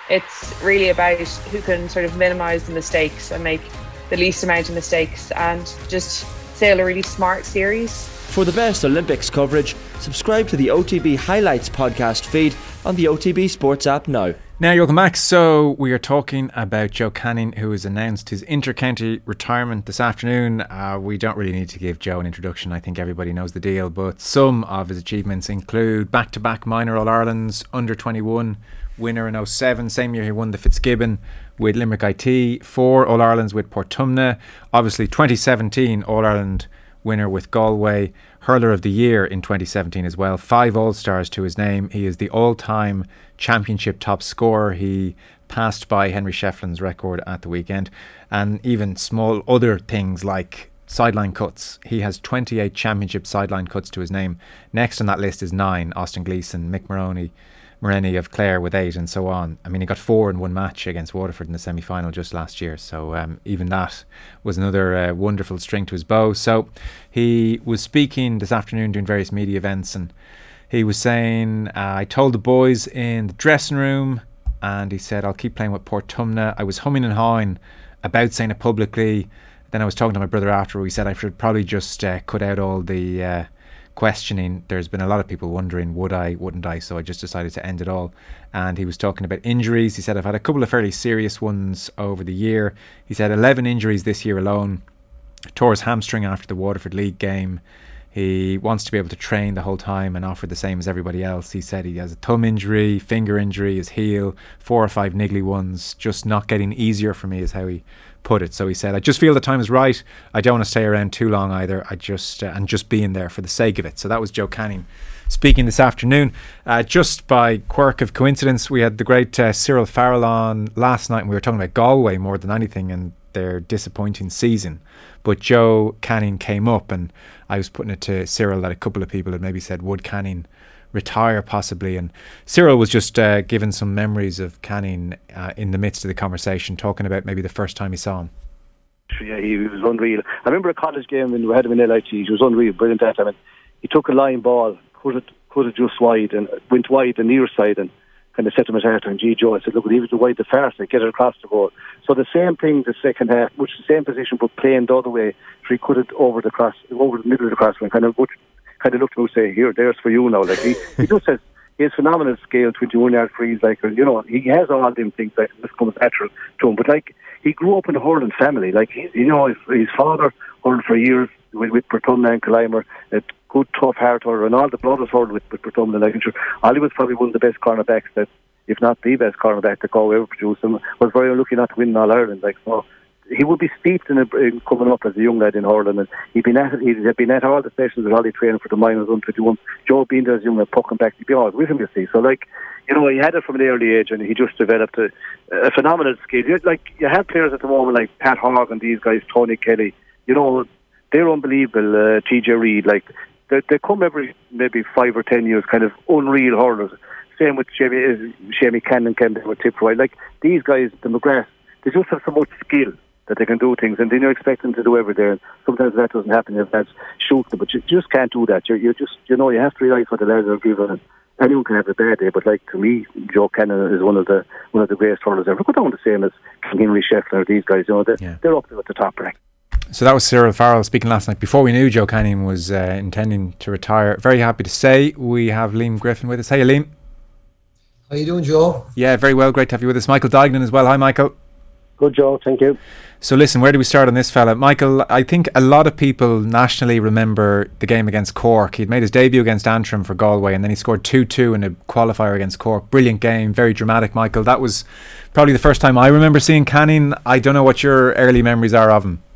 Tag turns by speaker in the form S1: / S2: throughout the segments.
S1: it's really about who can sort of minimise the mistakes and make the least amount of mistakes and just sail a really smart series.
S2: For the best Olympics coverage, subscribe to the OTB Highlights podcast feed on the OTB Sports app now.
S3: Now, welcome back. So we are talking about Joe Canning, who has announced his inter-county retirement this afternoon. We don't really need to give Joe an introduction. I think everybody knows the deal. But some of his achievements include back-to-back minor All-Irelands, under-21 winner in 07. Same year he won the Fitzgibbon with Limerick IT. 4 All-Irelands with Portumna. Obviously 2017 All-Ireland winner with Galway. Hurler of the Year in 2017 as well. 5 All-Stars to his name. He is the all-time championship top scorer. He passed by Henry Shefflin's record at the weekend. And even small other things like sideline cuts. He has 28 championship sideline cuts to his name. Next on that list is 9. Austin Gleeson, Mick Morenny of Clare with 8, and so on. I mean, he got 4 in one match against Waterford in the semi-final just last year, so even that was another wonderful string to his bow. So he was speaking this afternoon doing various media events, and he was saying, I told the boys in the dressing room, and he said, I'll keep playing with Portumna. I was humming and hawing about saying it publicly. Then I was talking to my brother after. He said I should probably just cut out all the questioning. There's been a lot of people wondering, would I, wouldn't I? So I just decided to end it all. And he was talking about injuries. He said, I've had a couple of fairly serious ones over the year. He said 11 injuries this year alone. Tore his hamstring after the Waterford League game. He wants to be able to train the whole time and offer the same as everybody else. He said he has a thumb injury, finger injury, his heel, 4 or 5 niggly ones, just not getting easier for me is how he put it. So he said, I just feel the time is right. I don't want to stay around too long either. I just and just being there for the sake of it. So that was Joe Canning speaking this afternoon. Just by quirk of coincidence, we had the great Cyril Farrell on last night, and we were talking about Galway more than anything and their disappointing season. But Joe Canning came up, and I was putting it to Cyril that a couple of people had maybe said, would Canning retire possibly? And Cyril was just giving some memories of Canning in the midst of the conversation, talking about maybe the first time he saw him.
S4: Yeah, he was unreal. I remember a college game when we had him in LIT. He was unreal, brilliant at time. He took a line ball, put it just wide, and went wide the near side, and kind of set him at heart. And G. Joe, I said, look, he was the wide the far side, get it across the goal. So the same thing the second half, which is the same position, but playing the other way. So he cut it over the middle of the cross, and kind of looked at him and say, here, there's for you now. Like he just says, he has phenomenal scale, 21-yard frees, like, you know, he has all them things that just comes natural to him. But like, he grew up in a hurling family. Like, his father hurled for years with Portumna and Killimer, a good tough heart hurler, and all the brothers hurled with Portumna. Like, sure, Ollie was probably one of the best cornerbacks that, if not the best cornerback that Galway ever produced, and was very unlucky not to win All Ireland. Like, so he would be steeped in coming up as a young lad in hurling, and he'd been at all the sessions with Ollie training for the minors 121. Joe being there as a young lad, pucking back, he'd be all with him, you see. So like, you know, he had it from an early age, and he just developed a phenomenal skill. Like, you have players at the moment like Pat Hogg and these guys, Tony Kelly, you know, they're unbelievable. TJ Reid, like, they come every maybe 5 or 10 years, kind of unreal hurlers. Same with Shamie Cannon came there with Tip Roy. Like, these guys, the McGrath, they just have so much skill that they can do things, and then you expect them to do every day. And sometimes that doesn't happen. If that's shoot them, but you just can't do that. You just, you know, you have to realise what the lads are given. Anyone can have a bad day, but like, to me, Joe Cannon is one of the greatest hurlers ever. Go down the same as Henry Shefflin, these guys. You know, they're up there at the top rank.
S3: So that was Cyril Farrell speaking last night, before we knew Joe Canning was intending to retire. Very happy to say we have Liam Griffin with us. Hey, Liam.
S5: How you doing, Joe?
S3: Yeah, very well. Great to have you with us. Michael Duignan as well. Hi, Michael.
S4: Good, Joe. Thank you.
S3: So listen, where do we start on this fella? Michael, I think a lot of people nationally remember the game against Cork. He'd made his debut against Antrim for Galway, and then he scored 2-2 in a qualifier against Cork. Brilliant game, very dramatic, Michael. That was probably the first time I remember seeing Canning. I don't know what your early memories are of him.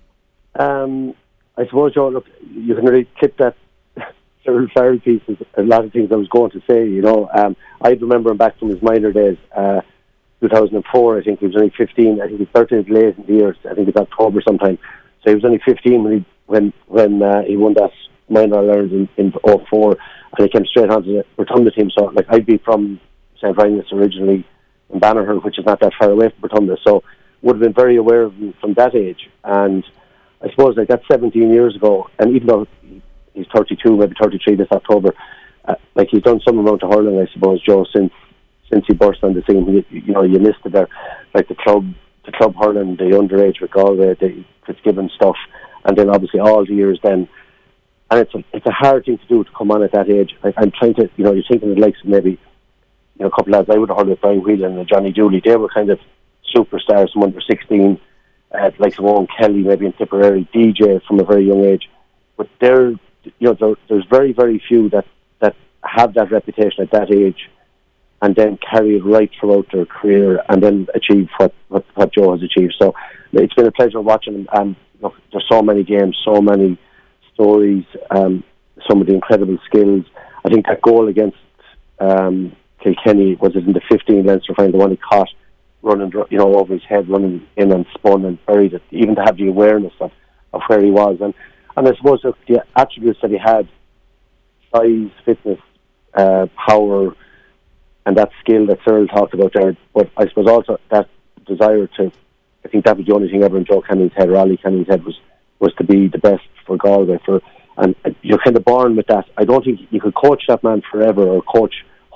S6: I suppose, Joe, look, you can really clip that Cyril Farrell piece. A lot of things I was going to say, you know. I remember him back from his minor days, 2004, I think he was only 15. I think he started late in the year. I think it was October sometime. So he was only 15 when he won that minor All-Ireland in 04, and he came straight onto the Rotunda team. So, like, I'd be from St. Ryan's originally in Bannerhill, which is not that far away from Rotunda, so would have been very aware of him from that age. And I suppose, like, that's 17 years ago, and even though he's 32, maybe 33 this October, like, he's done some amount of hurling, I suppose, Joe, since since he burst on the scene. You listed there, like the club hurling, the underage with Galway, the Fitzgibbon stuff, and then obviously all the years then. And it's a hard thing to do to come on at that age. I'm trying to, you're thinking of the likes of maybe, a couple of lads I would have heard with Brian Whelan and Johnny Dooley. They were kind of superstars from under 16, like Owen Kelly, maybe in Tipperary, DJ from a very young age. But there's very, very few that have that reputation at that age and then carry it right throughout their career and then achieve what Joe has achieved. So it's been a pleasure watching him. And look, there's so many games, so many stories, some of the incredible skills. I think that goal against Kilkenny, was it in the 15 Leinster final, the one he caught running over his head, running in and spun and buried it, even to have the awareness of where he was. And I suppose the attributes that he had, size, fitness, power, and that skill that Cyril talked about there, but I suppose also that desire to, I think that was the only thing ever in Joe Canning's head, or Ali Canning's head, was to be the best for Galway. And you're kind of born with that. I don't think you could coach that man forever, or coach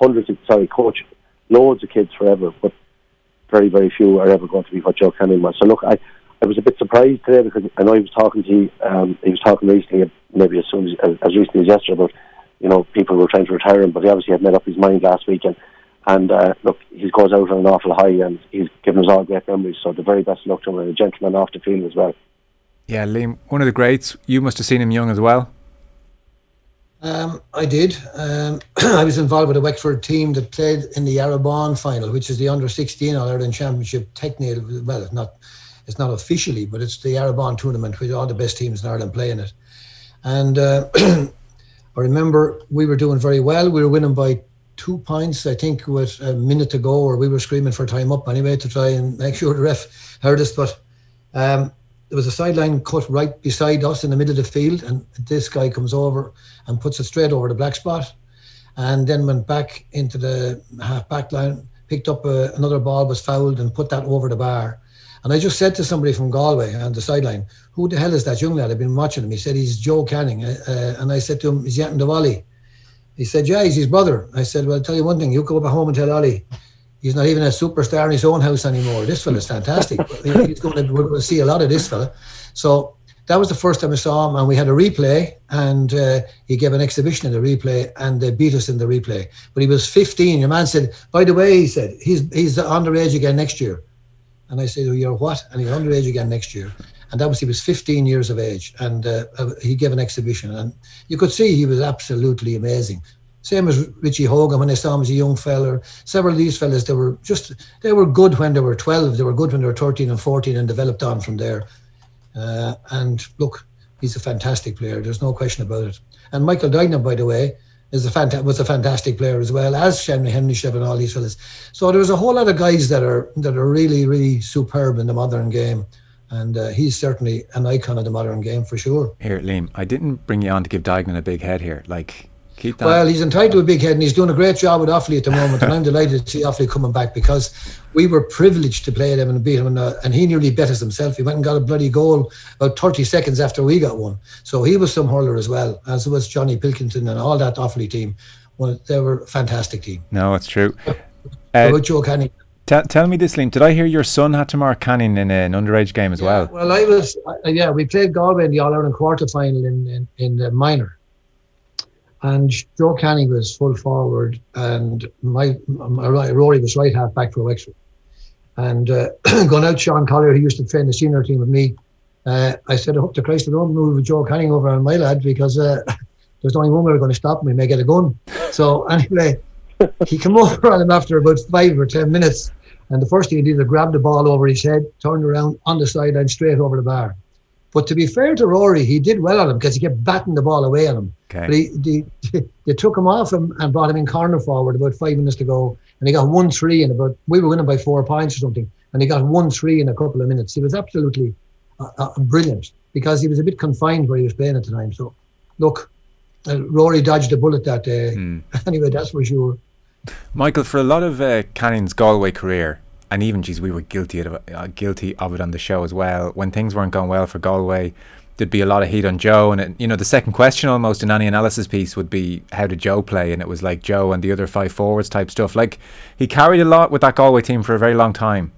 S6: loads of kids forever, but very, very few are ever going to be what Joe Canning was. So look, I was a bit surprised today, because I know he was talking to you, he was talking recently, maybe as recently as yesterday, about people were trying to retire him, but he obviously had made up his mind last weekend. And look, he goes out on an awful high, and he's given us all great memories. So the very best of luck to him, and a gentleman off the field as well.
S3: Yeah, Liam, one of the greats. You must have seen him young as well.
S5: I did. I was involved with a Wexford team that played in the Arabon final, which is the under-16 All-Ireland Championship. Technically, well, it's not officially, but it's the Arabon tournament with all the best teams in Ireland playing it. And I remember we were doing very well. We were winning by 2 points, I think, with a minute to go, or we were screaming for time up anyway to try and make sure the ref heard us. But there was a sideline cut right beside us in the middle of the field, and this guy comes over and puts it straight over the black spot, and then went back into the half-back line, picked up another ball, was fouled, and put that over the bar. And I just said to somebody from Galway on the sideline, "Who the hell is that young lad? I've been watching him." He said, "He's Joe Canning." And I said to him, "Is Yatin Diwali?" He said, "Yeah, he's his brother." I said, "Well, I'll tell you one thing, you go back home and tell Ollie, he's not even a superstar in his own house anymore. This fella's fantastic." We'll see a lot of this fella. So that was the first time I saw him, and we had a replay, and he gave an exhibition in the replay, and they beat us in the replay. But he was 15. Your man said, "By the way," he said, he's underage again next year. And I said, "Oh, you're what?" And he's underage again next year. And he was 15 years of age, and he gave an exhibition, and you could see he was absolutely amazing. Same as Richie Hogan, when I saw him as a young fella. Several of these fellas, they were good when they were 12, they were good when they were 13 and 14, and developed on from there. And look, he's a fantastic player, there's no question about it. And Michael Dignan, by the way, was a fantastic player as well, as Henry Shev and all these fellas. So there's a whole lot of guys that are really, really superb in the modern game. And he's certainly an icon of the modern game for sure.
S3: Here, Liam, I didn't bring you on to give Dignan a big head here. Keep that.
S5: Well, he's entitled to a big head, and he's doing a great job with Offaly at the moment. And I'm delighted to see Offaly coming back, because we were privileged to play them and beat him. And he nearly bet us himself. He went and got a bloody goal about 30 seconds after we got one. So he was some hurler as well, as was Johnny Pilkington and all that Offaly team. Well, they were a fantastic team.
S3: No, it's true.
S5: About Joe Canning.
S3: Tell me this, Liam. Did I hear your son had to mark Canning in an underage game as well?
S5: Well, we played Galway in the All-Ireland quarter-final in the minor. And Joe Canning was full forward, and Rory was right half back for Wexford. And going out, Sean Collier, who used to train the senior team with me, I said, "I hope to Christ I don't move with Joe Canning over on my lad, because there's only one way we're going to stop him. We may get a gun." So anyway, he came over on him after about 5 or 10 minutes. And the first thing he did was grab the ball over his head, turned around on the sideline straight over the bar. But to be fair to Rory, he did well on him, because he kept batting the ball away on him.
S3: Okay.
S5: But they took him off him and brought him in corner forward about 5 minutes to go. And he got 1-3 in we were winning by 4 points or something. And he got 1-3 in a couple of minutes. He was absolutely brilliant, because he was a bit confined where he was playing at the time. So, look, Rory dodged a bullet that day. Anyway, that's for sure.
S3: Michael, for a lot of Canning's Galway career, and even, we were guilty of it on the show as well, when things weren't going well for Galway, there'd be a lot of heat on Joe, and the second question almost in any analysis piece would be, how did Joe play? And it was like Joe and the other 5 forwards type stuff. Like, he carried a lot with that Galway team for a very long time.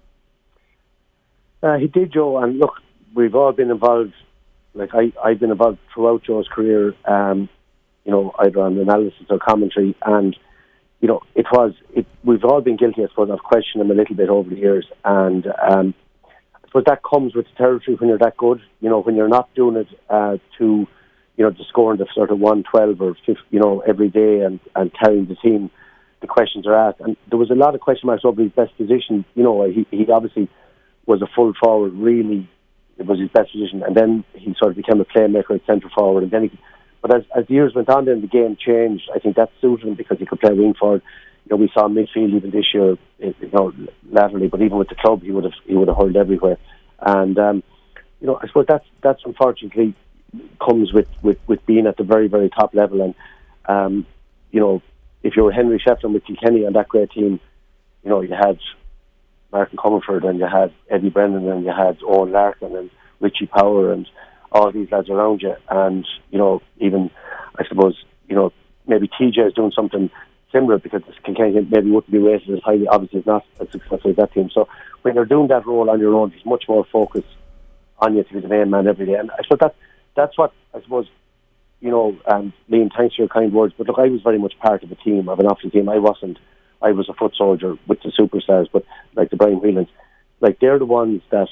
S6: He did, Joe, and look, we've all been involved. Like, I've been involved throughout Joe's career, either on analysis or commentary, and we've all been guilty, I suppose, of questioning him a little bit over the years, and I suppose that comes with the territory when you're that good. When you're not doing it to scoring the sort of 112 or 50, every day and carrying the team, the questions are asked. And there was a lot of question marks over his best position. He obviously was a full forward, really, it was his best position, and then he sort of became a playmaker at centre forward, and then but as the years went on, then the game changed. I think that suited him because he could play wing forward. We saw midfield even this year, laterally, but even with the club, he would have hurled everywhere. And I suppose that's unfortunately comes with being at the very, very top level. And if you were Henry Shefflin with Kilkenny and that great team, you had Martin Comerford, and you had Eddie Brennan, and you had Owen Larkin and Richie Power and all these lads around you. And even I suppose maybe TJ is doing something similar, because Kilkenny maybe wouldn't be rated as highly. Obviously, it's not as successful as that team. So when you're doing that role on your own, there's much more focus on you to be the main man every day. And I suppose that's what I suppose. Liam, thanks for your kind words. But look, I was very much part of a team, of an Offaly team. I was a foot soldier with the superstars, but like the Brian Whelans, like they're the ones that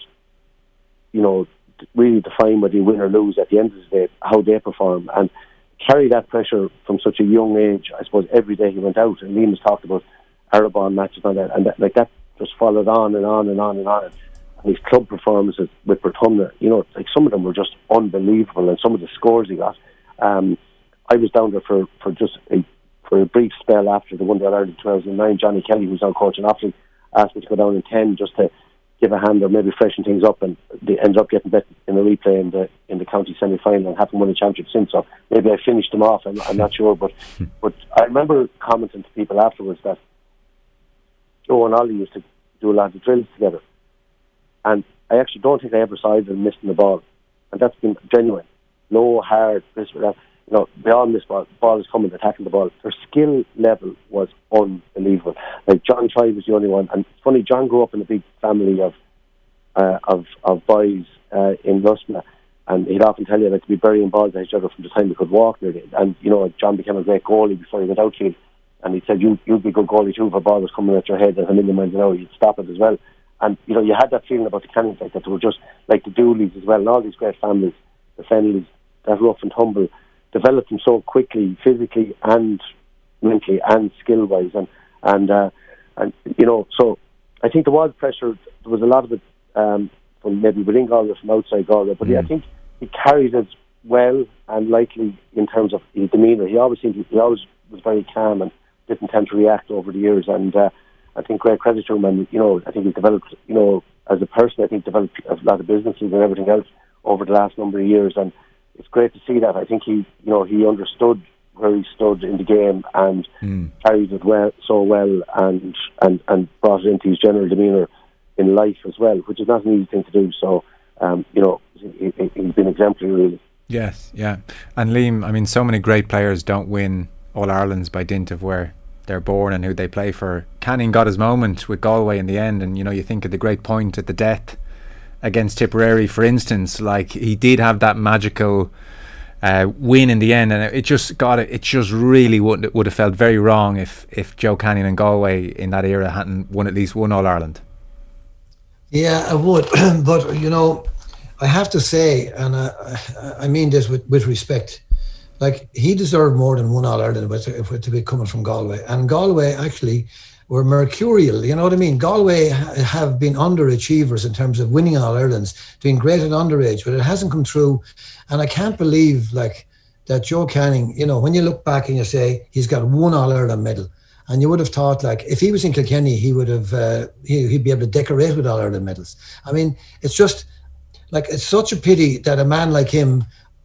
S6: really define whether you win or lose at the end of the day, how they perform, and carry that pressure from such a young age. I suppose every day he went out, and Liam has talked about Arabon matches and that, and that just followed on and on and on and on. And his club performances with Portumna, like some of them were just unbelievable, and some of the scores he got. I was down there for a brief spell after the One Day Ireland 2009. Johnny Kelly, who's now coaching Offaly, asked me to go down in 10 just to give a hand or maybe freshen things up, and they ended up getting bet in a replay in the county semi-final and haven't won a championship since. So maybe I finished them off. I'm not sure, but I remember commenting to people afterwards that Joe and Ollie used to do a lot of drills together, and I actually don't think I ever saw them missing the ball, and that's been genuine. Low, hard, this, that. They all miss ball. The ball is coming, attacking the ball. Their skill level was unbelievable. Like John Tribe was the only one, and it's funny. John grew up in a big family of boys in Lusma, and he'd often tell you that to be burying balls at each other from the time they could walk nearly. And John became a great goalie before he went outfield, and he said you'd be a good goalie too if a ball was coming at your head at a million miles an hour, you'd stop it as well. And you had that feeling about the Cannons, like that they were just like the Dooleys as well, and all these great families, the Fennellys, that rough and tumble, developed them so quickly, physically and mentally and skill wise, and so I think there was pressure. There was a lot of it from maybe within Galway, from outside Galway, but I think he carried it well and lightly in terms of his demeanour. He always was very calm and didn't tend to react over the years, and I think great credit to him. And I think he developed, as a person, I think developed a lot of businesses and everything else over the last number of years, and it's great to see that. I think he understood where he stood in the game and carried it so well, and brought it into his general demeanour in life as well, which is not an easy thing to do. So, he's been exemplary, really.
S3: Yes, yeah. And Liam, I mean, so many great players don't win All-Irelands by dint of where they're born and who they play for. Canning got his moment with Galway in the end, and you think of the great point at the death against Tipperary, for instance. Like, he did have that magical win in the end, and it just really would have felt very wrong if Joe Canning and Galway in that era hadn't won at least one All-Ireland. Yeah,
S5: I would. But I have to say, and I mean this with respect, like, he deserved more than one All-Ireland to be coming from Galway. And Galway actually were mercurial, you know what I mean? Galway have been underachievers in terms of winning All-Irelands, doing great at underage, but it hasn't come through. And I can't believe, like, that Joe Canning, when you look back and you say he's got one All-Ireland medal, and you would have thought, like, if he was in Kilkenny, he would have he'd be able to decorate with All-Ireland medals. I mean, it's just like, it's such a pity that a man like him,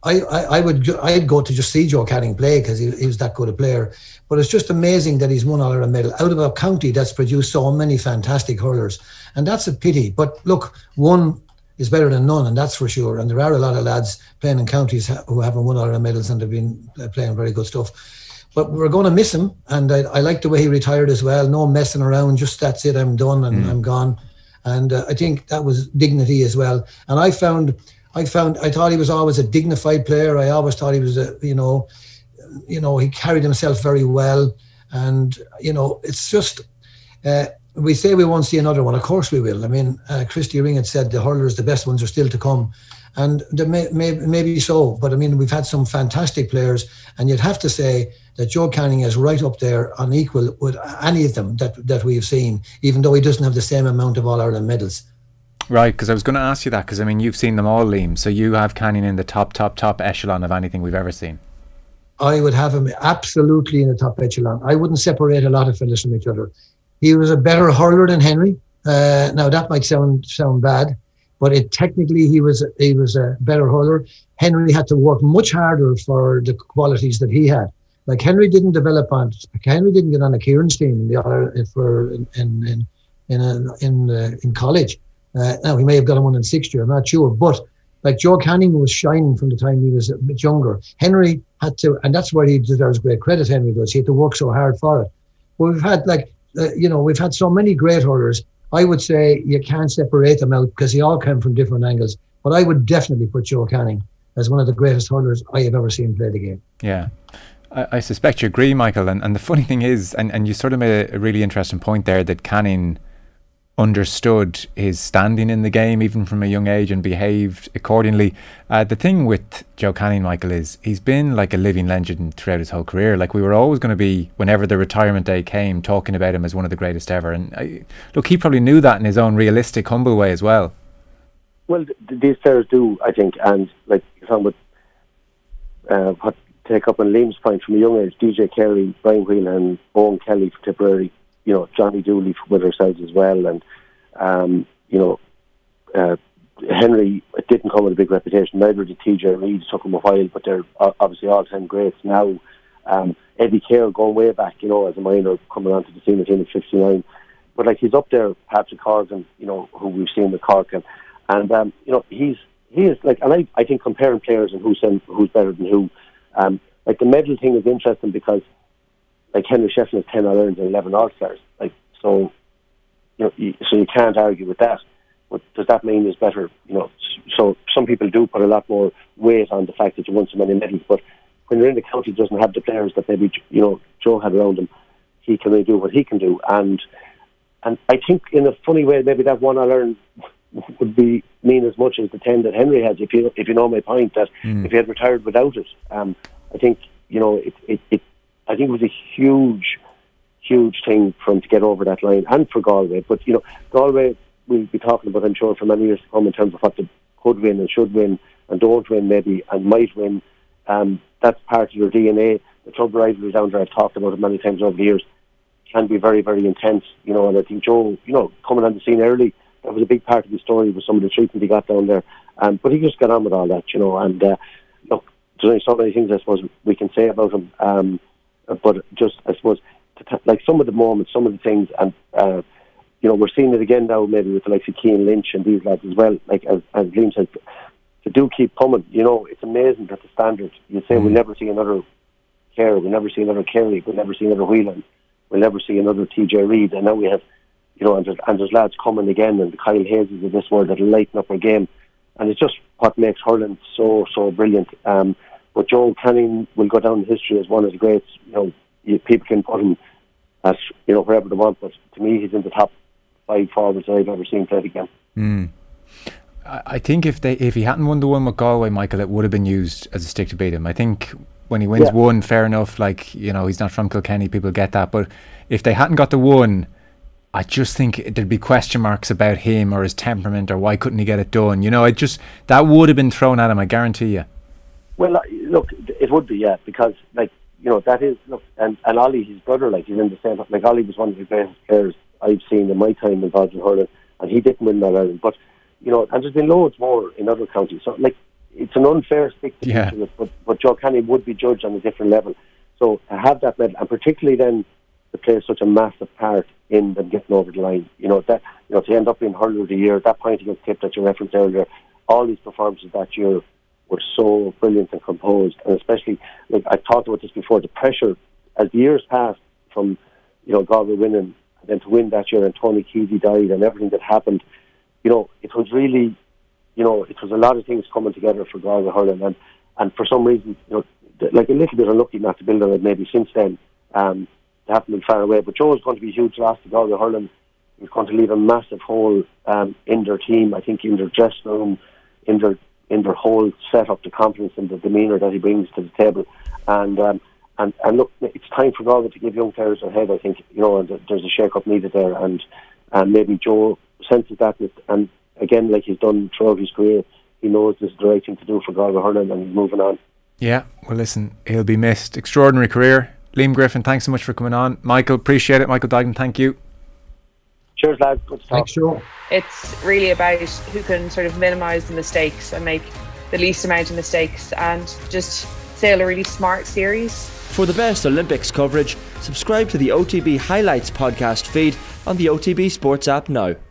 S5: I'd go to just see Joe Canning play because he was that good a player. But it's just amazing that he's won All-Ireland medal out of a county that's produced so many fantastic hurlers, and that's a pity. But look, one is better than none, and that's for sure. And there are a lot of lads playing in counties who haven't won all their medals, and they've been playing very good stuff. But we're going to miss him, and I like the way he retired as well. No messing around, just that's it, I'm done and I'm gone. And I think that was dignity as well. And I thought he was always a dignified player. I always thought he was he carried himself very well. And, it's just, we say we won't see another one. Of course we will. I mean, Christy Ring had said the hurlers, the best ones are still to come. And maybe so. But, I mean, we've had some fantastic players. And you'd have to say that Joe Canning is right up there on equal with any of them that we've seen, even though he doesn't have the same amount of All-Ireland medals.
S3: Right, because I was going to ask you that, because, I mean, you've seen them all, Liam. So you have Canning in the top echelon of anything we've ever seen.
S5: I would have him absolutely in the top echelon. I wouldn't separate a lot of fellas from each other. He was a better hurler than Henry. Now that might sound bad, but technically he was a better hurler. Henry had to work much harder for the qualities that he had. Like Henry didn't get on a Kieran's team in college. Now he may have got him one in sixth year, I'm not sure, but like Joe Canning was shining from the time he was a bit younger. Henry had to, and that's where he deserves great credit. Henry does. He had to work so hard for it. But we've had we've had so many great hurlers. I would say you can't separate them out because they all came from different angles. But I would definitely put Joe Canning as one of the greatest hurlers I have ever seen play the game.
S3: Yeah. I suspect you agree, Michael. And the funny thing is, and you sort of made a really interesting point there, that Canning understood his standing in the game even from a young age and behaved accordingly. The thing with Joe Canning, Michael, is he's been like a living legend throughout his whole career. Like we were always going to be, whenever the retirement day came, talking about him as one of the greatest ever. And look, he probably knew that in his own realistic, humble way as well.
S6: Well, these players do, I think, and like you're talking about take up on Liam's point, from a young age, DJ Carey, Brian Whelan, Owen Kelly for Tipperary, Johnny Dooley with ourselves as well, and Henry didn't come with a big reputation. Neither did TJ Reid. Took him a while, but they're obviously all-time greats now. Eddie Kerr going way back, as a minor, coming onto the scene at the end of 59. But like he's up there, Patrick Corrigan, who we've seen with Cork, and he is like, and I think comparing players and who's better than who. Like the medal thing is interesting because, like Henry Shefflin has 10 All-Irelands and 11 All-Stars. Like so you can't argue with that. But does that mean he's better? So some people do put a lot more weight on the fact that you won so many medals. But when you're in the county, doesn't have the players that maybe Joe had around him, he can really do what he can do. And I think in a funny way, maybe that one All-Ireland would mean as much as the 10 that Henry has. If you know my point, that if he had retired without it, I think I think it was a huge thing for him to get over that line, and for Galway. But Galway we'll be talking about, I'm sure, for many years to come in terms of what they could win and should win and don't win maybe and might win. That's part of your DNA. The club rivalry down there, I've talked about it many times over the years, can be very, very intense. And I think Joe, coming on the scene early, that was a big part of the story with some of the treatment he got down there. But he just got on with all that, and look, there's only so many things I suppose we can say about him. But just, I suppose, like some of the moments, some of the things, and we're seeing it again now, maybe with the likes of Cian Lynch and these lads as well. Like as Liam said, to do keep coming. It's amazing that the standard. You say we'll never see another Kerr, we'll never see another Kerry, we'll never see another Whelan, we'll never see another TJ Reid, and now we have, and there's lads coming again, and the Kyle Hayeses of this world that'll lighten up our game, and it's just what makes hurling so brilliant. But Joe Canning will go down in history as one of the greats. People can put him as wherever they want, but to me, he's in the top 5 forwards I've ever seen play the game.
S3: I think if he hadn't won the one with Galway, Michael, it would have been used as a stick to beat him. I think when he wins one, fair enough. Like he's not from Kilkenny, people get that. But if they hadn't got the one, I just think there'd be question marks about him or his temperament or why couldn't he get it done. That would have been thrown at him, I guarantee you.
S6: Well, look, it would be, because that is, look, and Ollie, his brother, like he's in the same. Like Ollie was one of the greatest players I've seen in my time involved in hurling, and he didn't win All Ireland. But and there's been loads more in other counties. So like it's an unfair stick to beat him, but Joe Canning would be judged on a different level. So to have that medal, and particularly then to play such a massive part in them getting over the line, to end up in hurler of the year, that point against Tip that you referenced earlier, all these performances that year were so brilliant and composed, and especially, like I talked about this before, the pressure as the years passed from, Galway winning, and then to win that year, and Tony Keevy died, and everything that happened, it was really, it was a lot of things coming together for Galway hurling, and for some reason, like a little bit unlucky not to build on it maybe since then. They haven't been far away, but Joe's going to be a huge loss to Galway hurling. He's going to leave a massive hole in their team, I think, in their dressing room, in their whole setup, the confidence and the demeanour that he brings to the table. And look, it's time for Galway to give young players a head, I think, and there's a shake-up needed there, and maybe Joe senses that, and again, like he's done throughout his career, he knows this is the right thing to do for Galway hurling, and he's moving on.
S3: Yeah, well listen, he'll be missed. Extraordinary career. Liam Griffin, thanks so much for coming on. Michael, appreciate it. Michael Duignan, thank you.
S6: Cheers, lads. Good to talk.
S5: Thanks, Joe.
S1: It's really about who can sort of minimise the mistakes and make the least amount of mistakes and just sail a really smart series.
S2: For the best Olympics coverage, subscribe to the OTB Highlights podcast feed on the OTB Sports app now.